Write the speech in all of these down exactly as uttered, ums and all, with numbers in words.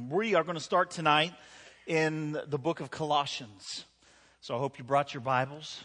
Um, we are going to start tonight in the book of Colossians. So I hope you brought your Bibles.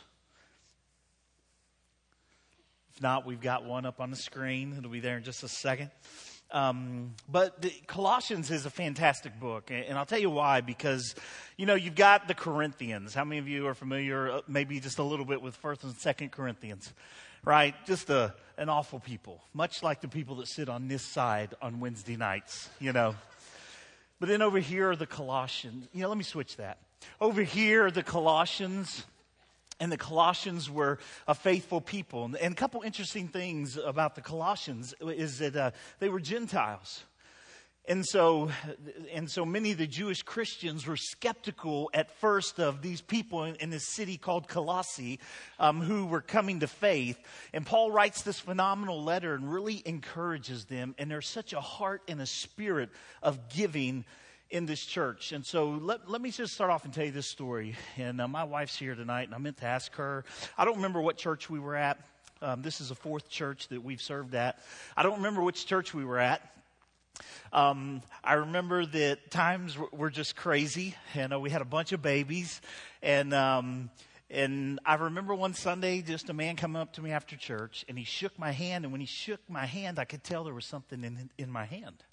If not, we've got one up on the screen. It'll be there in just a second. Um, but the Colossians is a fantastic book, and I'll tell you why. Because, you know, you've got the Corinthians. How many of you are familiar, uh, maybe just a little bit, with First and Second Corinthians? Right? Just a, an awful people, much like the people that sit on this side on Wednesday nights, you know. But then over here are the Colossians. You know, let me switch that. Over here are the Colossians, and the Colossians were a faithful people. And, and a couple interesting things about the Colossians is that uh, they were Gentiles. And so, and so many of the Jewish Christians were skeptical at first of these people in, in this city called Colossae um, who were coming to faith. And Paul writes this phenomenal letter and really encourages them. And there's such a heart and a spirit of giving in this church. And so let, let me just start off and tell you this story. And uh, my wife's here tonight, and I meant to ask her. I don't remember what church we were at. Um, this is a fourth church that we've served at. I don't remember which church we were at. Um, I remember that times were just crazy, and uh, we had a bunch of babies, and um, and I remember one Sunday, just a man coming up to me after church, and he shook my hand, and when he shook my hand, I could tell there was something in in my hand.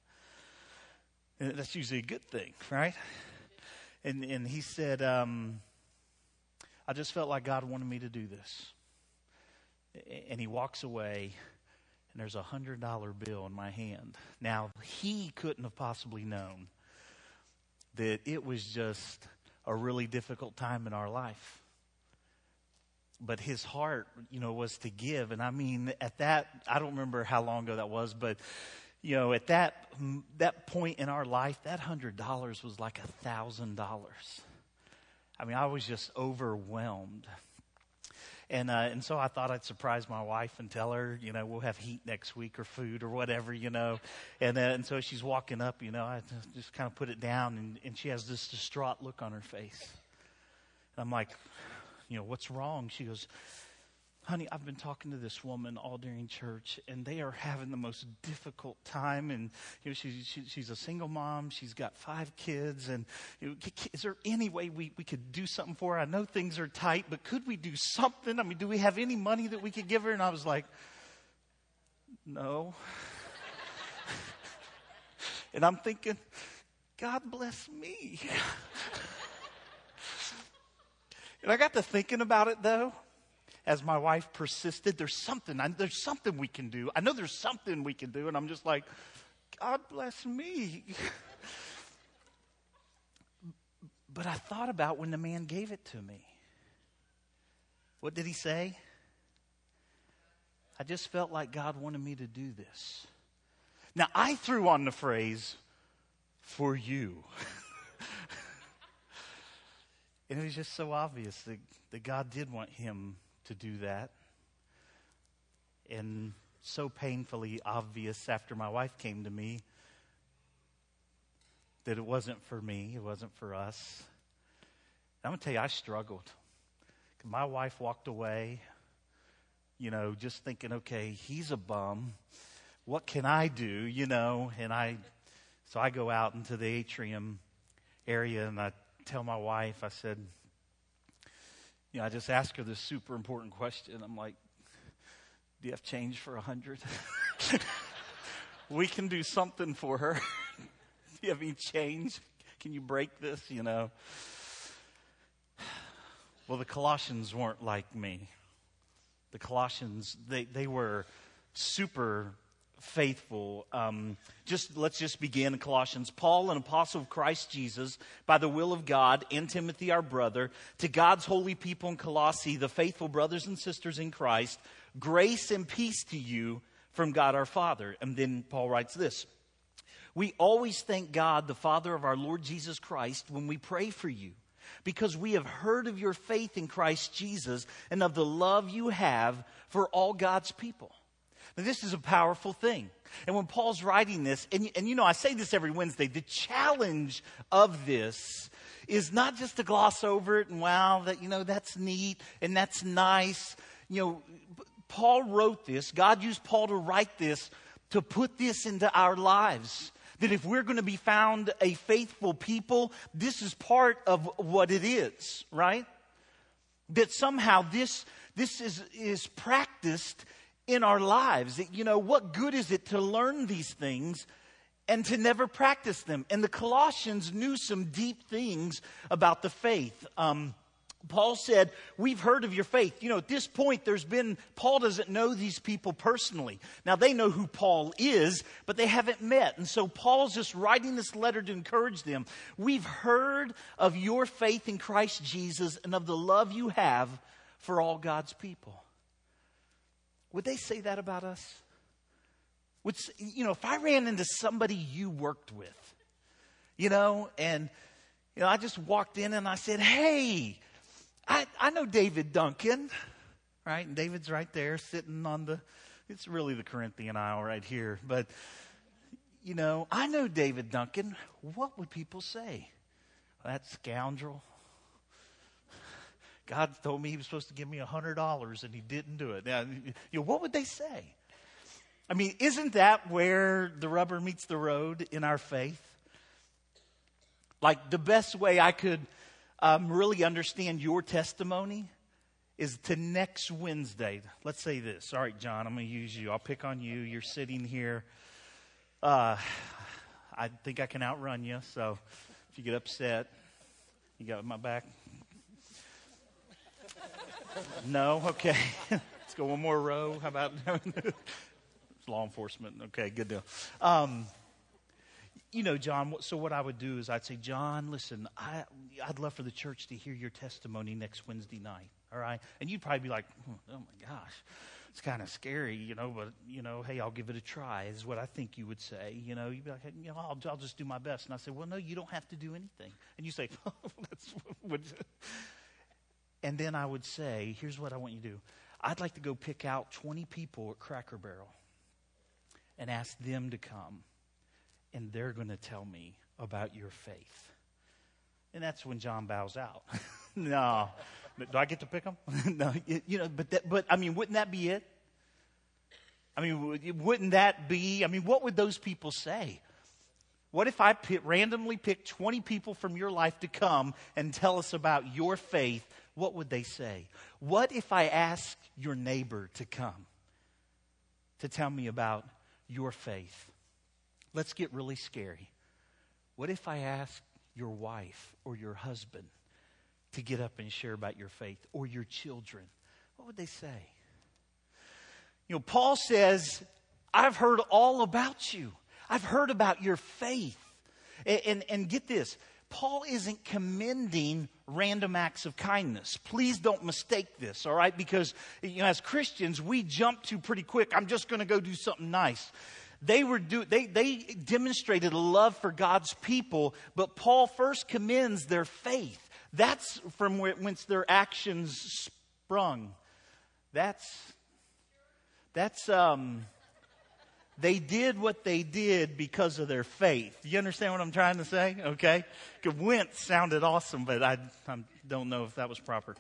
And that's usually a good thing, right? And and he said, um, I just felt like God wanted me to do this, and he walks away. And there's a hundred dollar bill in my hand. Now, he couldn't have possibly known that it was just a really difficult time in our life. But his heart, you know, was to give. And I mean, at that, I don't remember how long ago that was, but, you know, at that that point in our life, that hundred dollars was like a thousand dollars. I mean, I was just overwhelmed. And uh, and so I thought I'd surprise my wife and tell her, you know, we'll have heat next week or food or whatever, you know. And uh, and so she's walking up, you know, I just, just kind of put it down, and, and she has this distraught look on her face. And I'm like, you know, what's wrong? She goes, honey, I've been talking to this woman all during church, and they are having the most difficult time. And you know, she's she, she's a single mom. She's got five kids. And you know, is there any way we, we could do something for her? I know things are tight, but could we do something? I mean, do we have any money that we could give her? And I was like, no. And I'm thinking, God bless me. And I got to thinking about it, though. As my wife persisted, there's something, there's something we can do. I know there's something we can do. And I'm just like, God bless me. But I thought about when the man gave it to me. What did he say? I just felt like God wanted me to do this. Now, I threw on the phrase, for you. And it was just so obvious that, that God did want him to do that. And so painfully obvious after my wife came to me that it wasn't for me, it wasn't for us. I'm going to tell you, I struggled. My wife walked away, you know, just thinking, okay, he's a bum. What can I do, you know? And I, so I go out into the atrium area, and I tell my wife, I said, you know, I just asked her this super important question. I'm like, do you have change for a hundred? We can do something for her. Do you have any change? Can you break this, you know? Well, the Colossians weren't like me. The Colossians, they, they were super faithful. Um, just let's just begin in Colossians. Paul, an apostle of Christ Jesus, by the will of God, and Timothy, our brother, to God's holy people in Colossae, the faithful brothers and sisters in Christ, grace and peace to you from God our Father. And then Paul writes this: we always thank God, the Father of our Lord Jesus Christ, when we pray for you, because we have heard of your faith in Christ Jesus and of the love you have for all God's people. Now, this is a powerful thing. And when Paul's writing this, and, and you know, I say this every Wednesday, the challenge of this is not just to gloss over it and, wow, that, you know, that's neat and that's nice. You know, Paul wrote this. God used Paul to write this, to put this into our lives. That if we're going to be found a faithful people, this is part of what it is, right? That somehow this, this is, is practiced in our lives. That, you know, what good is it to learn these things and to never practice them? And the Colossians knew some deep things about the faith. Um, Paul said, we've heard of your faith. You know, at this point, there's been, Paul doesn't know these people personally. Now, they know who Paul is, but they haven't met. And so Paul's just writing this letter to encourage them. We've heard of your faith in Christ Jesus and of the love you have for all God's people. Would they say that about us? Would, you know, if I ran into somebody you worked with, you know, and, you know, I just walked in and I said, hey, I, I know David Duncan, right? And David's right there sitting on the, it's really the Corinthian aisle right here. But, you know, I know David Duncan. What would people say? That scoundrel. God told me he was supposed to give me one hundred dollars and he didn't do it. Now, you know, what would they say? I mean, isn't that where the rubber meets the road in our faith? Like the best way I could um, really understand your testimony is to next Wednesday. Let's say this. All right, John, I'm going to use you. I'll pick on you. You're sitting here. Uh, I think I can outrun you. So if you get upset, you got my back? No? Okay. Let's go one more row. How about law enforcement? Okay, good deal. Um, you know, John, so what I would do is I'd say, John, listen, I, I'd love for the church to hear your testimony next Wednesday night, all right? And you'd probably be like, oh my gosh, it's kind of scary, you know, but, you know, hey, I'll give it a try is what I think you would say. You know, you'd be like, hey, you know, I'll, I'll just do my best. And I say, well, no, you don't have to do anything. And you say, oh, that's what... And then I would say, here's what I want you to do. I'd like to go pick out twenty people at Cracker Barrel and ask them to come. And they're going to tell me about your faith. And that's when John bows out. No. Do I get to pick them? No. You know, but, that, but I mean, wouldn't that be it? I mean, wouldn't that be, I mean, what would those people say? What if I pick, randomly pick twenty people from your life to come and tell us about your faith? What would they say? What if I ask your neighbor to come to tell me about your faith? Let's get really scary. What if I ask your wife or your husband to get up and share about your faith, or your children? What would they say? You know, Paul says, I've heard all about you. I've heard about your faith. And, and, and get this, Paul isn't commending random acts of kindness. Please don't mistake this, all right? Because, you know, as Christians, we jump to pretty quick, I'm just going to go do something nice. They were do they they demonstrated a love for God's people, but Paul first commends their faith. That's from whence their actions sprung. That's that's um they did what they did because of their faith. You understand what I'm trying to say? Okay? Went sounded awesome, but I, I don't know if that was proper.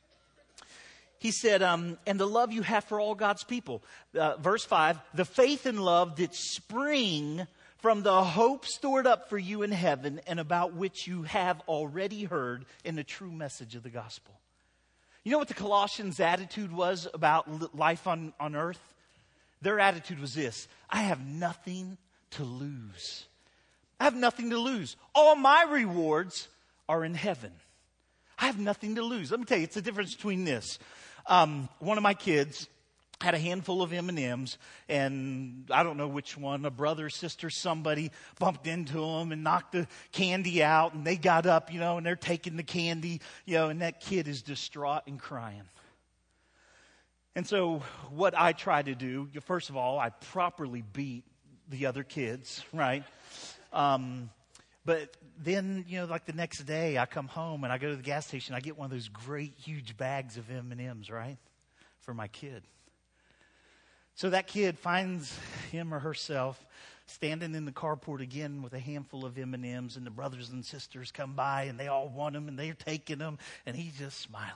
He said, um, and the love you have for all God's people. Uh, verse five, the faith and love that spring from the hope stored up for you in heaven and about which you have already heard in the true message of the gospel. You know what the Colossians' attitude was about life on, on earth? Their attitude was this: I have nothing to lose. I have nothing to lose. All my rewards are in heaven. I have nothing to lose. Let me tell you, it's the difference between this. Um, one of my kids had a handful of M and M's, and I don't know which one, a brother, sister, somebody bumped into them and knocked the candy out, and they got up, you know, and they're taking the candy, you know, and that kid is distraught and crying. And so what I try to do, first of all, I properly beat the other kids, right? Um, but then, you know, like the next day I come home and I go to the gas station. I get one of those great huge bags of M and M's, right, for my kid. So that kid finds him or herself standing in the carport again with a handful of M and M's, and the brothers and sisters come by and they all want them and they're taking them, and he's just smiling.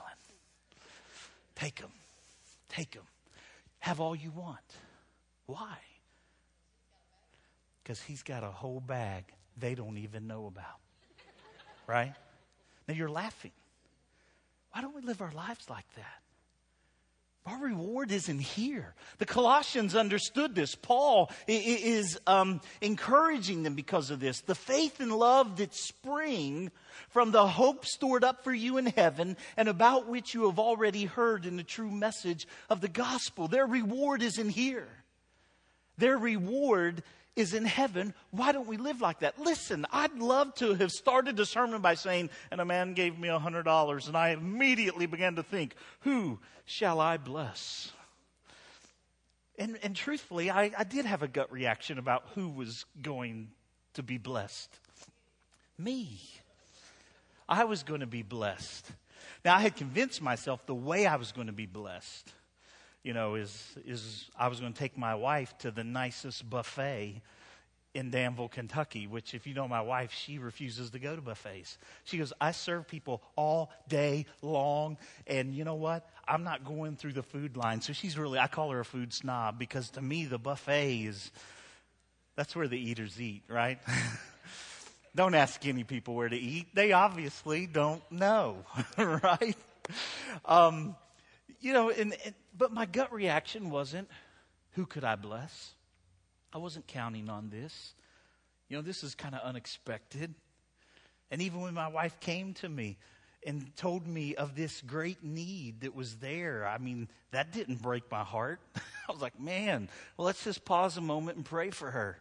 Take them. Take them. Have all you want. Why? Because he's got a whole bag they don't even know about. Right? Now you're laughing. Why don't we live our lives like that? Our reward isn't here. The Colossians understood this. Paul is um, encouraging them because of this. The faith and love that spring from the hope stored up for you in heaven and about which you have already heard in the true message of the gospel. Their reward isn't here. Their reward is in heaven. Why don't we live like that? Listen, I'd love to have started the sermon by saying, and a man gave me a hundred dollars, and I immediately began to think, who shall I bless? And, and truthfully, I, I did have a gut reaction about who was going to be blessed. Me. I was going to be blessed. Now, I had convinced myself the way I was going to be blessed, you know, is, is I was going to take my wife to the nicest buffet in Danville, Kentucky, which if you know my wife, she refuses to go to buffets. She goes, I serve people all day long, and you know what? I'm not going through the food line. So she's really, I call her a food snob, because to me, the buffet is, that's where the eaters eat, right? Don't ask skinny people where to eat. They obviously don't know, right? Um, you know, and, and but my gut reaction wasn't, who could I bless? I wasn't counting on this. You know, this is kind of unexpected. And even when my wife came to me and told me of this great need that was there, I mean, that didn't break my heart. I was like, man, well, let's just pause a moment and pray for her.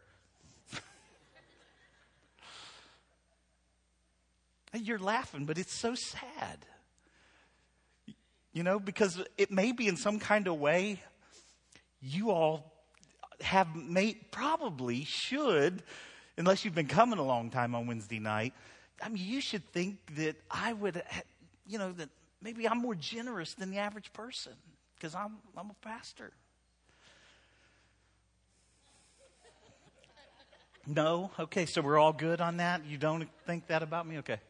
And you're laughing, but it's so sad. You know, because it may be in some kind of way you all have made, probably should, unless you've been coming a long time on Wednesday night. I mean, you should think that I would, you know, that maybe I'm more generous than the average person because I'm I'm a pastor. No? Okay, so we're all good on that? You don't think that about me? Okay.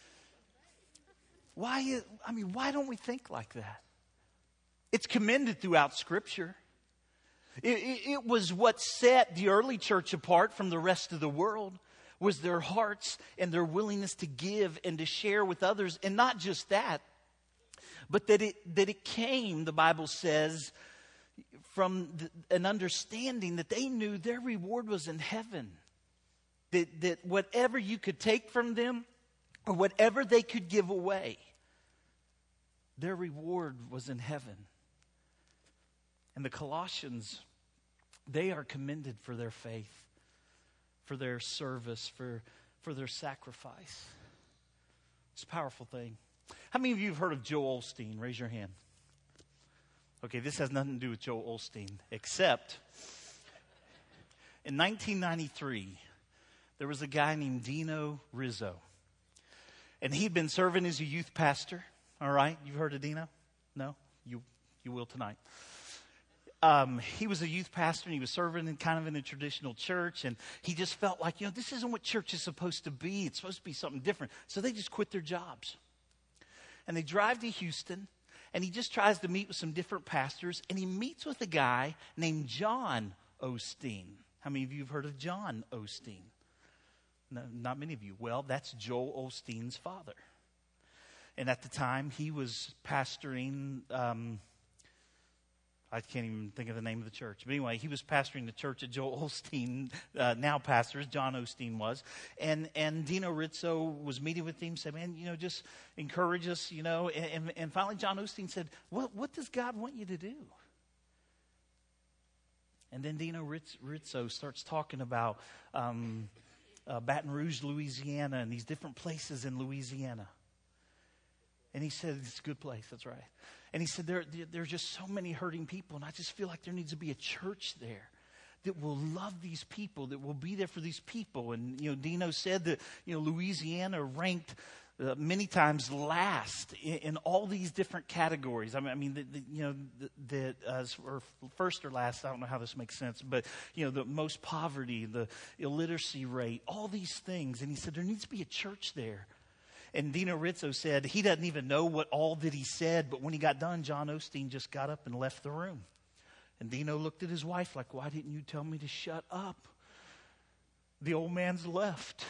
Why, I mean, why don't we think like that? It's commended throughout Scripture. It, it, it was what set the early church apart from the rest of the world, was their hearts and their willingness to give and to share with others. And not just that, but that it, that it came, the Bible says, from the, an understanding that they knew their reward was in heaven. That, that whatever you could take from them or whatever they could give away, their reward was in heaven. And the Colossians, they are commended for their faith, for their service, for, for their sacrifice. It's a powerful thing. How many of you have heard of Joel Osteen? Raise your hand. Okay, this has nothing to do with Joel Osteen, except in nineteen ninety-three, there was a guy named Dino Rizzo. And he'd been serving as a youth pastor. All right, you've heard of Dino? No? You you will tonight. Um, he was a youth pastor, and he was serving in kind of in a traditional church, and he just felt like, you know, this isn't what church is supposed to be. It's supposed to be something different. So they just quit their jobs. And they drive to Houston, and he just tries to meet with some different pastors, and he meets with a guy named John Osteen. How many of you have heard of John Osteen? No, not many of you. Well, that's Joel Osteen's father. And at the time, he was pastoring, um, I can't even think of the name of the church. But anyway, he was pastoring the church that Joel Osteen uh, now pastors, John Osteen was. And and Dino Rizzo was meeting with him, said, man, you know, just encourage us, you know. And, and, and finally, John Osteen said, what, what does God want you to do? And then Dino Rizzo starts talking about um, uh, Baton Rouge, Louisiana, and these different places in Louisiana. And he said, it's a good place, that's right. And he said, there, there are just so many hurting people, and I just feel like there needs to be a church there that will love these people, that will be there for these people. And, you know, Dino said that, you know, Louisiana ranked uh, many times last in, in all these different categories. I mean, I mean, the, the, you know, that uh, or first or last, I don't know how this makes sense, but, you know, the most poverty, the illiteracy rate, all these things. And he said, there needs to be a church there. And Dino Rizzo said he doesn't even know what all that he said, but when he got done, John Osteen just got up and left the room. And Dino looked at his wife like, why didn't you tell me to shut up? The old man's left.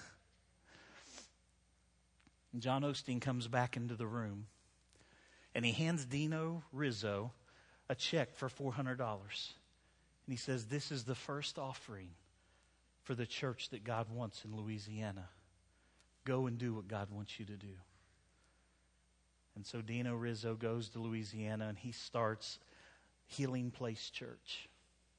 And John Osteen comes back into the room, and he hands Dino Rizzo a check for four hundred dollars. And he says, this is the first offering for the church that God wants in Louisiana. Go and do what God wants you to do. And so Dino Rizzo goes to Louisiana, and he starts Healing Place Church.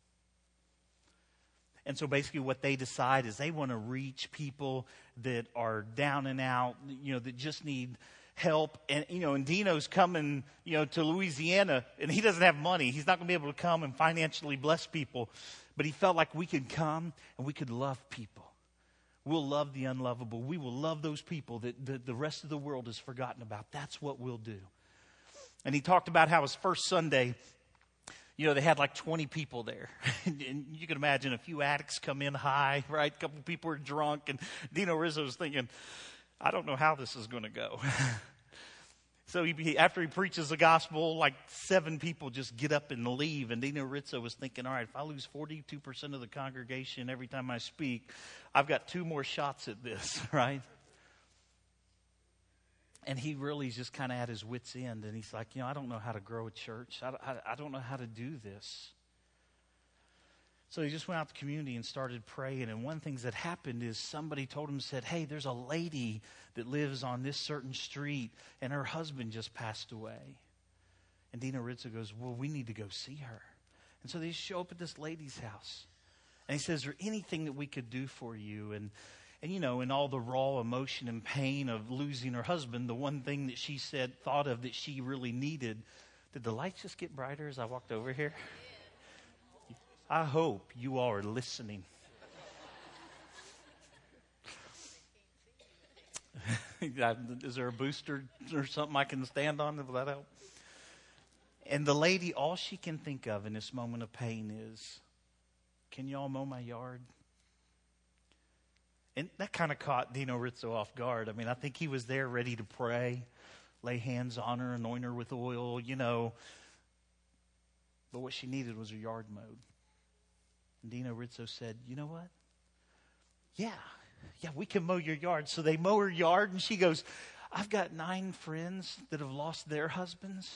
And so basically what they decide is they want to reach people that are down and out, you know, that just need help. And, you know, and Dino's coming, you know, to Louisiana, and he doesn't have money. He's not going to be able to come and financially bless people. But he felt like we could come and we could love people. We'll love the unlovable. We will love those people that the, the rest of the world has forgotten about. That's what we'll do. And he talked about how his first Sunday, you know, they had like twenty people there. And you can imagine a few addicts come in high, right? A couple people were drunk. And Dino Rizzo was thinking, I don't know how this is going to go. So he, after he preaches the gospel, like seven people just get up and leave. And Dino Rizzo was thinking, all right, if I lose forty-two percent of the congregation every time I speak, I've got two more shots at this, right? And he really is just kind of at his wit's end. And he's like, you know, I don't know how to grow a church. I, I, I don't know how to do this. So he just went out to the community and started praying. And one of the things that happened is somebody told him, said, hey, there's a lady that lives on this certain street, and her husband just passed away. And Dino Rizzo goes, well, we need to go see her. And so they show up at this lady's house. And he says, is there anything that we could do for you? And And, you know, in all the raw emotion and pain of losing her husband, the one thing that she said, thought of that she really needed, did the lights just get brighter as I walked over here? I hope you all are listening. Is there a booster or something I can stand on? Will that help? And the lady, all she can think of in this moment of pain is, can you all mow my yard? And that kind of caught Dino Rizzo off guard. I mean, I think he was there ready to pray, lay hands on her, anoint her with oil, you know. But what she needed was her yard mowed. And Dino Rizzo said, you know what? Yeah, yeah, we can mow your yard. So they mow her yard, and she goes, I've got nine friends that have lost their husbands.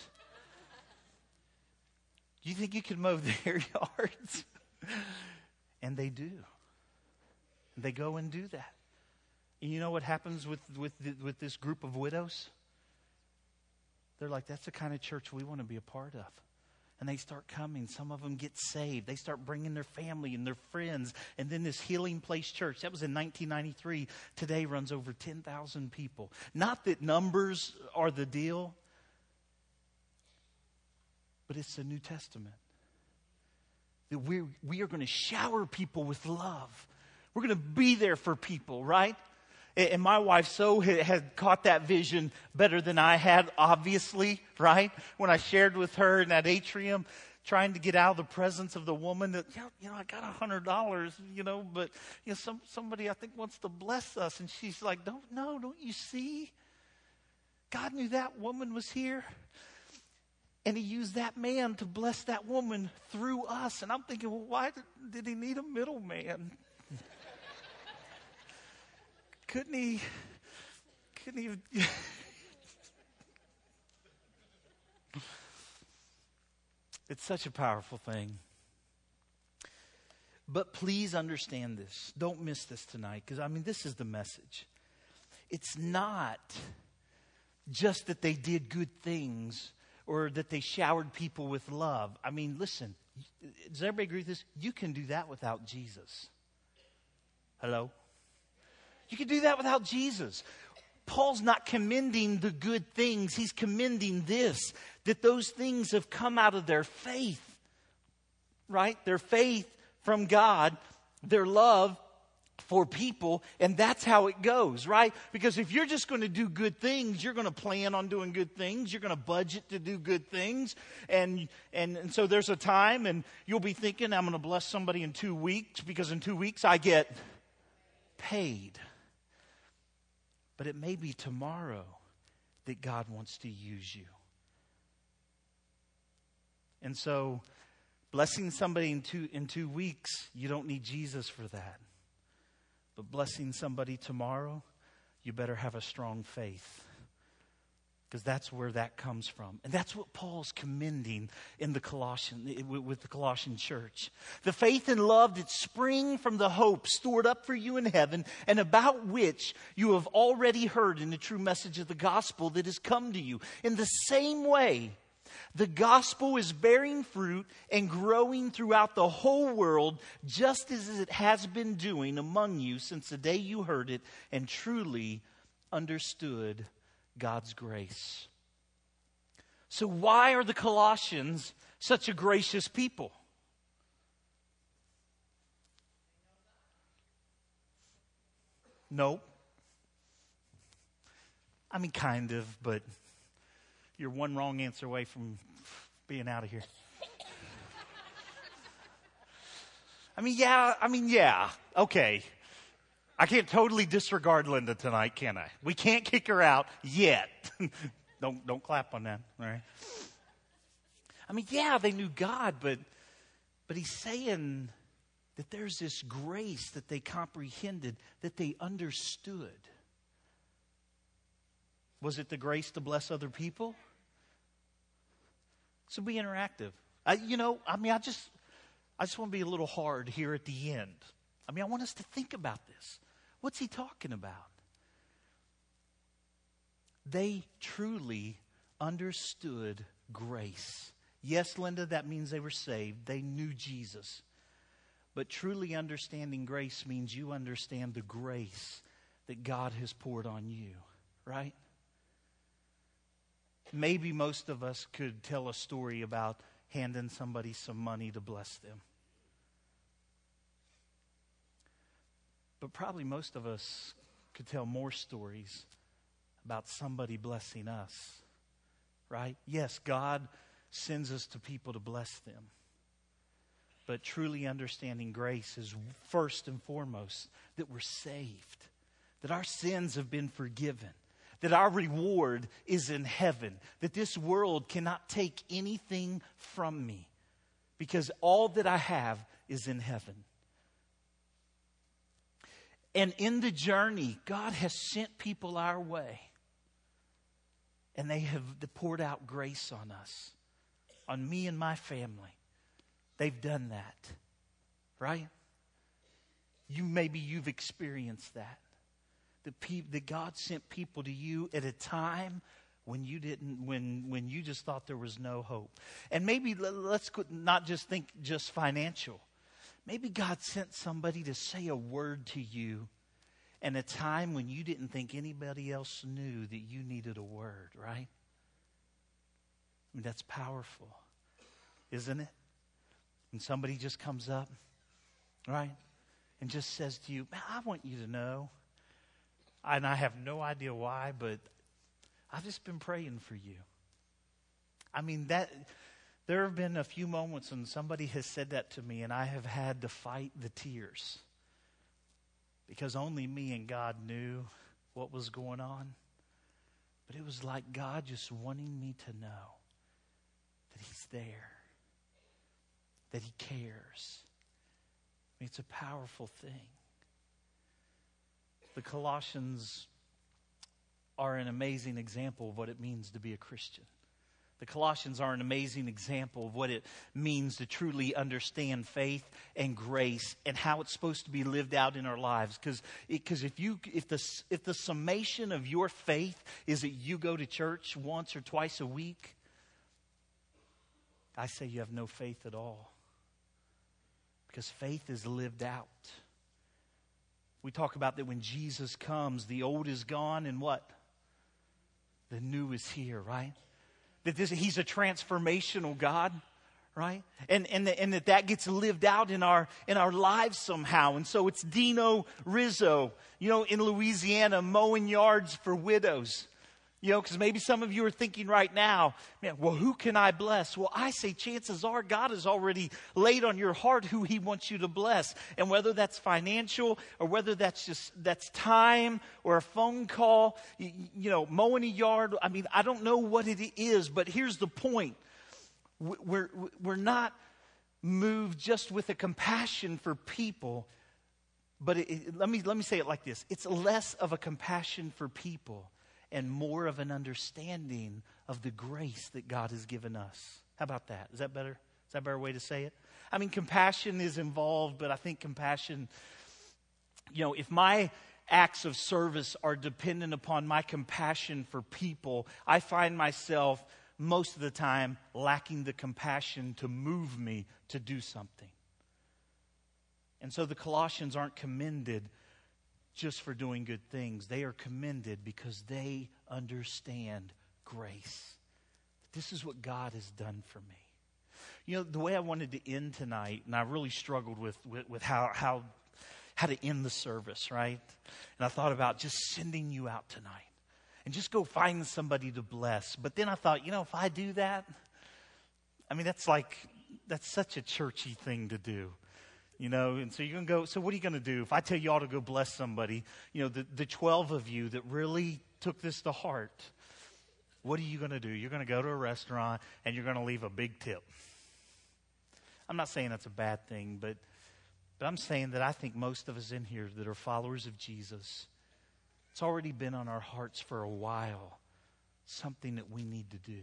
Do you think you can mow their yards? And they do. They go and do that. And you know what happens with, with, with this group of widows? They're like, that's the kind of church we want to be a part of. And they start coming. Some of them get saved. They start bringing their family and their friends. And then this Healing Place Church, that was in nineteen ninety-three, today runs over ten thousand people. Not that numbers are the deal, but it's the New Testament. That we we are going to shower people with love. We're going to be there for people, right? And my wife so had caught that vision better than I had, obviously, right? When I shared with her in that atrium, trying to get out of the presence of the woman that, you know, you know I got a hundred dollars, you know, but you know, some somebody I think wants to bless us, and she's like, "Don't no, don't you see? God knew that woman was here, and He used that man to bless that woman through us." And I'm thinking, well, why did, did He need a middleman? Couldn't he, couldn't he, it's such a powerful thing. But please understand this. Don't miss this tonight, because, I mean, this is the message. It's not just that they did good things or that they showered people with love. I mean, listen, does everybody agree with this? You can do that without Jesus. Hello? You can do that without Jesus. Paul's not commending the good things. He's commending this, that those things have come out of their faith, right? Their faith from God, their love for people, and that's how it goes, right? Because if you're just going to do good things, you're going to plan on doing good things. You're going to budget to do good things. And, and, and so there's a time, and you'll be thinking, I'm going to bless somebody in two weeks because in two weeks I get paid. But it may be tomorrow that God wants to use you. And so, blessing somebody in two, in two weeks, you don't need Jesus for that. But blessing somebody tomorrow, you better have a strong faith. Because that's where that comes from. And that's what Paul's commending in the Colossian, with the Colossian church. The faith and love that spring from the hope stored up for you in heaven, and about which you have already heard in the true message of the gospel that has come to you. In the same way, the gospel is bearing fruit and growing throughout the whole world, just as it has been doing among you since the day you heard it and truly understood God's grace. So why are the Colossians such a gracious people? Nope. I mean, kind of, but you're one wrong answer away from being out of here. I mean, yeah, I mean, yeah, okay. I can't totally disregard Linda tonight, can I? We can't kick her out yet. don't don't clap on that, all right? I mean, yeah, they knew God, but but he's saying that there's this grace that they comprehended, that they understood. Was it the grace to bless other people? So be interactive. I, you know, I mean, I just I just want to be a little hard here at the end. I mean, I want us to think about this. What's he talking about? They truly understood grace. Yes, Linda, that means they were saved. They knew Jesus. But truly understanding grace means you understand the grace that God has poured on you, right? Maybe most of us could tell a story about handing somebody some money to bless them. But probably most of us could tell more stories about somebody blessing us, right? Yes, God sends us to people to bless them. But truly understanding grace is first and foremost that we're saved, that our sins have been forgiven, that our reward is in heaven, that this world cannot take anything from me because all that I have is in heaven. And in the journey, God has sent people our way. And they have poured out grace on us, on me and my family. They've done that, right? You maybe you've experienced that. That, pe- that God sent people to you at a time when you didn't, when when you just thought there was no hope. And maybe let's not just think just financial. Maybe God sent somebody to say a word to you in a time when you didn't think anybody else knew that you needed a word, right? I mean, that's powerful, isn't it? When somebody just comes up, right, and just says to you, man, I want you to know, and I have no idea why, but I've just been praying for you. I mean, that... There have been a few moments when somebody has said that to me and I have had to fight the tears because only me and God knew what was going on. But it was like God just wanting me to know that He's there, that He cares. I mean, it's a powerful thing. The Colossians are an amazing example of what it means to be a Christian. The Colossians are an amazing example of what it means to truly understand faith and grace and how it's supposed to be lived out in our lives. Because because if you if the if the summation of your faith is that you go to church once or twice a week, I say you have no faith at all. Because faith is lived out. We talk about that when Jesus comes, the old is gone and what? The new is here, right? That this, He's a transformational God, right? And and, the, and that that gets lived out in our in our lives somehow. And so it's Dino Rizzo, you know, in Louisiana, mowing yards for widows. You know, because maybe some of you are thinking right now, man, well, who can I bless? Well, I say chances are God has already laid on your heart who He wants you to bless. And whether that's financial or whether that's just, that's time or a phone call, you, you know, mowing a yard. I mean, I don't know what it is, but here's the point. We're, we're not moved just with a compassion for people, But it, it, let me let me say it like this. It's less of a compassion for people and more of an understanding of the grace that God has given us. How about that? Is that better? Is that a better way to say it? I mean, compassion is involved, but I think compassion, you know, if my acts of service are dependent upon my compassion for people, I find myself most of the time lacking the compassion to move me to do something. And so the Colossians aren't commended just for doing good things. They are commended because they understand grace. This is what God has done for me. You know, the way I wanted to end tonight, and I really struggled with, with, with how, how, how to end the service, right? And I thought about just sending you out tonight and just go find somebody to bless. But then I thought, you know, if I do that, I mean, that's like, that's such a churchy thing to do. You know, and so you're going to go, so what are you going to do? If I tell you all to go bless somebody, you know, the, the twelve of you that really took this to heart, what are you going to do? You're going to go to a restaurant and you're going to leave a big tip. I'm not saying that's a bad thing, but, but I'm saying that I think most of us in here that are followers of Jesus, it's already been on our hearts for a while, something that we need to do.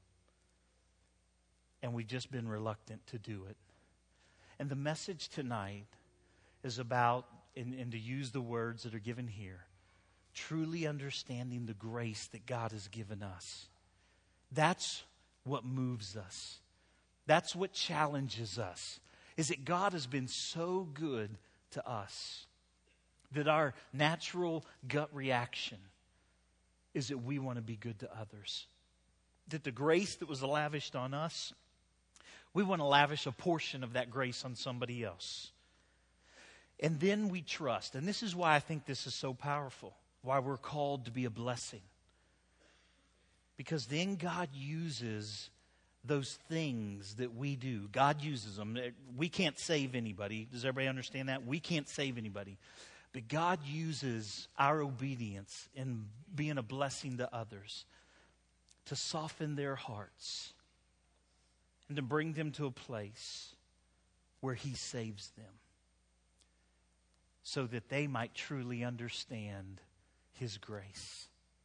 And we've just been reluctant to do it. And the message tonight is about, and, and to use the words that are given here, truly understanding the grace that God has given us. That's what moves us. That's what challenges us, is that God has been so good to us that our natural gut reaction is that we want to be good to others. That the grace that was lavished on us, we want to lavish a portion of that grace on somebody else. And then we trust. And this is why I think this is so powerful. Why we're called to be a blessing. Because then God uses those things that we do. God uses them. We can't save anybody. Does everybody understand that? We can't save anybody. But God uses our obedience in being a blessing to others to soften their hearts and to bring them to a place where He saves them so that they might truly understand His grace.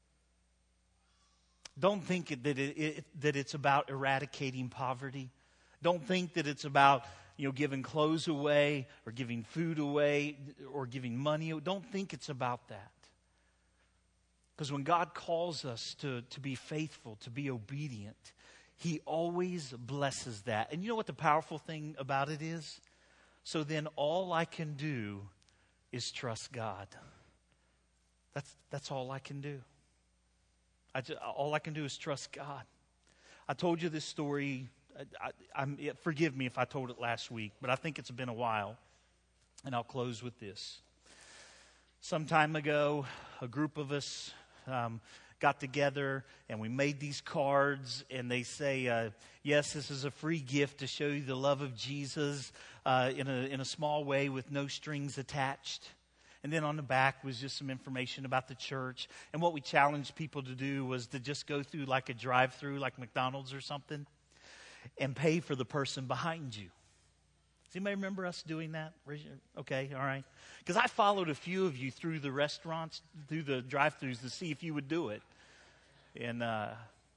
Don't think that, it, it, that it's about eradicating poverty. Don't think that it's about, you know, giving clothes away or giving food away or giving money. Don't think it's about that. Because when God calls us to, to be faithful, to be obedient, He always blesses that. And you know what the powerful thing about it is? So then all I can do is trust God. That's, that's all I can do. I just, all I can do is trust God. I told you this story. I, I, I'm, forgive me if I told it last week, but I think it's been a while. And I'll close with this. Some time ago, a group of us um, got together and we made these cards, and they say, uh, yes, this is a free gift to show you the love of Jesus uh, in a in a small way with no strings attached. And then on the back was just some information about the church. And what we challenged people to do was to just go through like a drive-through, like McDonald's or something, and pay for the person behind you. Does anybody remember us doing that? Okay, all right. Because I followed a few of you through the restaurants, through the drive-thrus to see if you would do it. And uh,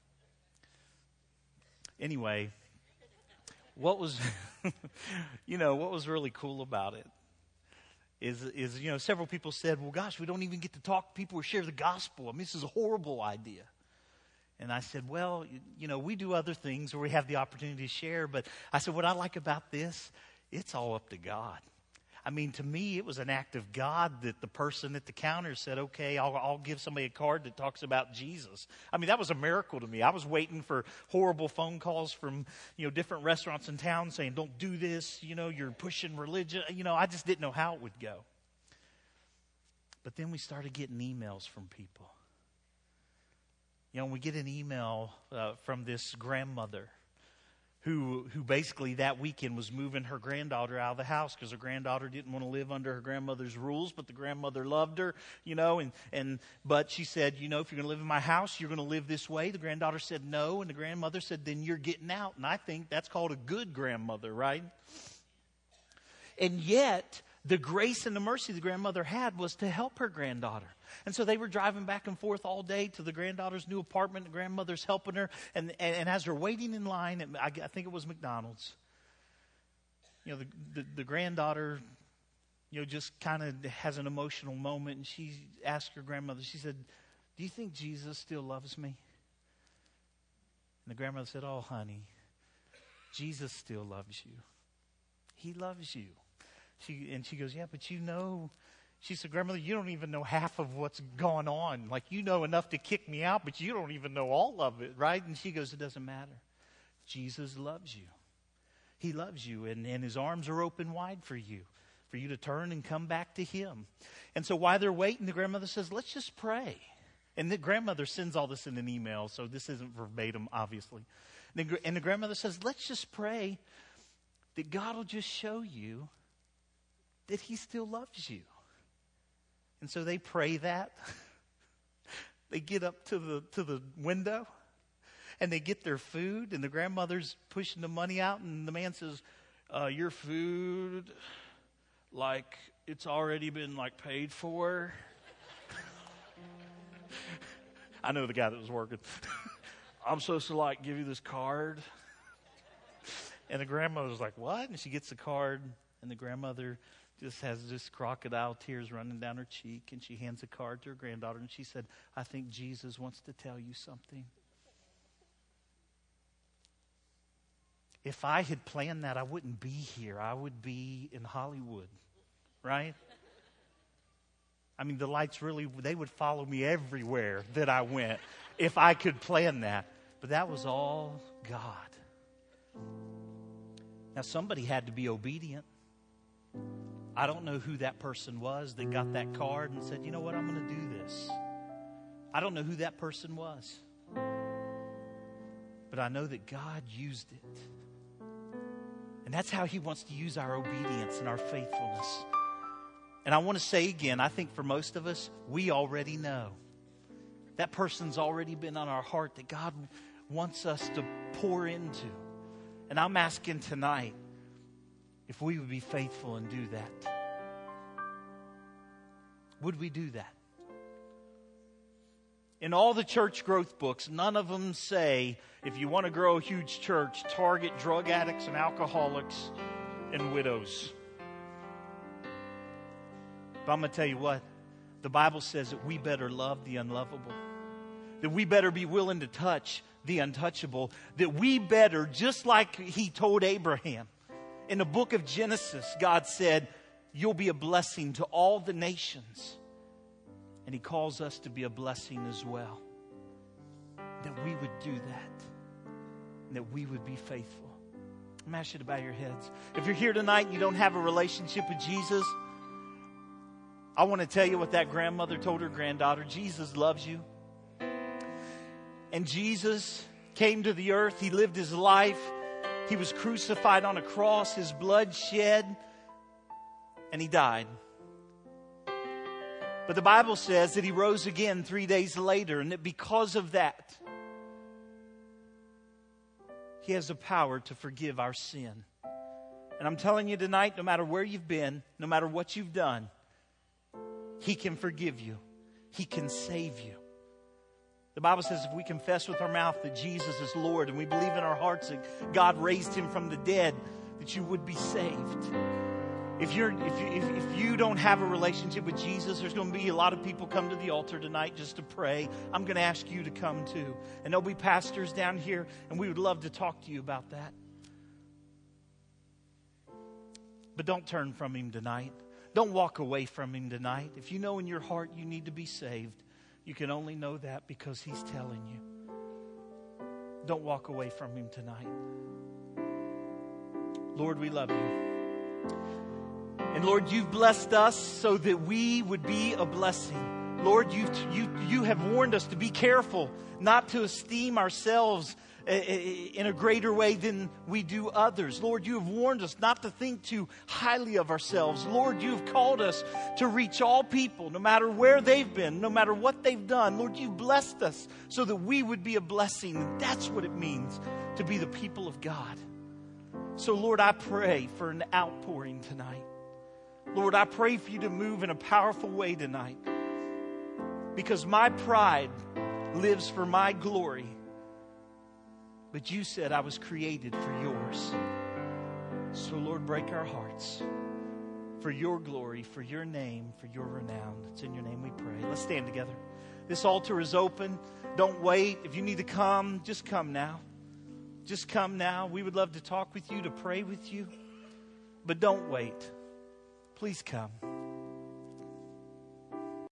anyway, what was, you know, what was really cool about it is, is, you know, several people said, well, gosh, we don't even get to talk to people or share the gospel. I mean, this is a horrible idea. And I said, well, you know, we do other things where we have the opportunity to share. But I said, what I like about this, it's all up to God. I mean, to me, it was an act of God that the person at the counter said, okay, I'll, I'll give somebody a card that talks about Jesus. I mean, that was a miracle to me. I was waiting for horrible phone calls from, you know, different restaurants in town saying, don't do this, you know, you're pushing religion. You know, I just didn't know how it would go. But then we started getting emails from people. You know, we get an email uh, from this grandmother who who basically that weekend was moving her granddaughter out of the house because her granddaughter didn't want to live under her grandmother's rules, but the grandmother loved her, you know, and, and but she said, you know, if you're going to live in my house, you're going to live this way. The granddaughter said no, and the grandmother said, then you're getting out. And I think that's called a good grandmother, right? And yet, the grace and the mercy the grandmother had was to help her granddaughter. And so they were driving back and forth all day to the granddaughter's new apartment. The grandmother's helping her. And, and, and as they're waiting in line, at, I, I think it was McDonald's, you know, the, the, the granddaughter, you know, just kind of has an emotional moment. And she asked her grandmother, she said, "Do you think Jesus still loves me?" And the grandmother said, "Oh, honey, Jesus still loves you. He loves you." She, and she goes, "Yeah, but you know," she said, "Grandmother, you don't even know half of what's going on. Like, you know enough to kick me out, but you don't even know all of it, right?" And she goes, "It doesn't matter. Jesus loves you. He loves you, and, and his arms are open wide for you, for you to turn and come back to him." And so while they're waiting, the grandmother says, "Let's just pray." And the grandmother sends all this in an email, so this isn't verbatim, obviously. And the, and the grandmother says, "Let's just pray that God will just show you that he still loves you." And so they pray that. They get up to the to the window and they get their food, and the grandmother's pushing the money out, and the man says, uh, "Your food, like it's already been like paid for." I know the guy that was working. "I'm supposed to like give you this card." And the grandmother's like, "What?" And she gets the card, and the grandmother just has this crocodile tears running down her cheek, and she hands a card to her granddaughter, and she said, "I think Jesus wants to tell you something." If I had planned that, I wouldn't be here. I would be in Hollywood, right? I mean, the lights really, they would follow me everywhere that I went if I could plan that. But that was all God. Now, somebody had to be obedient. I don't know who that person was that got that card and said, "You know what, I'm going to do this." I don't know who that person was. But I know that God used it. And that's how he wants to use our obedience and our faithfulness. And I want to say again, I think for most of us, we already know. That person's already been on our heart that God wants us to pour into. And I'm asking tonight if we would be faithful and do that. Would we do that? In all the church growth books, none of them say, if you want to grow a huge church, target drug addicts and alcoholics and widows. But I'm going to tell you what, the Bible says that we better love the unlovable, that we better be willing to touch the untouchable, that we better, just like he told Abraham, in the book of Genesis, God said, "You'll be a blessing to all the nations." And he calls us to be a blessing as well. That we would do that. And that we would be faithful. I'm asking you to bow your heads. If you're here tonight and you don't have a relationship with Jesus, I want to tell you what that grandmother told her granddaughter. Jesus loves you. And Jesus came to the earth. He lived his life. He was crucified on a cross. His blood shed. And he died. But the Bible says that he rose again three days later, and that because of that, he has the power to forgive our sin. And I'm telling you tonight, no matter where you've been, no matter what you've done, he can forgive you. He can save you. The Bible says if we confess with our mouth that Jesus is Lord, and we believe in our hearts that God raised him from the dead, that you would be saved. If you're, if you, if, if you don't have a relationship with Jesus, there's going to be a lot of people come to the altar tonight just to pray. I'm going to ask you to come too. And there'll be pastors down here, and we would love to talk to you about that. But don't turn from him tonight. Don't walk away from him tonight. If you know in your heart you need to be saved, you can only know that because he's telling you. Don't walk away from him tonight. Lord, we love you. And Lord, you've blessed us so that we would be a blessing. Lord, you you you have warned us to be careful not to esteem ourselves in a greater way than we do others. Lord, you have warned us not to think too highly of ourselves. Lord, you have called us to reach all people, no matter where they've been, no matter what they've done. Lord, you've blessed us so that we would be a blessing. And that's what it means to be the people of God. So, Lord, I pray for an outpouring tonight. Lord, I pray for you to move in a powerful way tonight, because my pride lives for my glory, but you said I was created for yours. So, Lord, break our hearts for your glory, for your name, for your renown. It's in your name we pray. Let's stand together. This altar is open. Don't wait. If you need to come, just come now. Just come now. We would love to talk with you, to pray with you. But don't wait. Please come.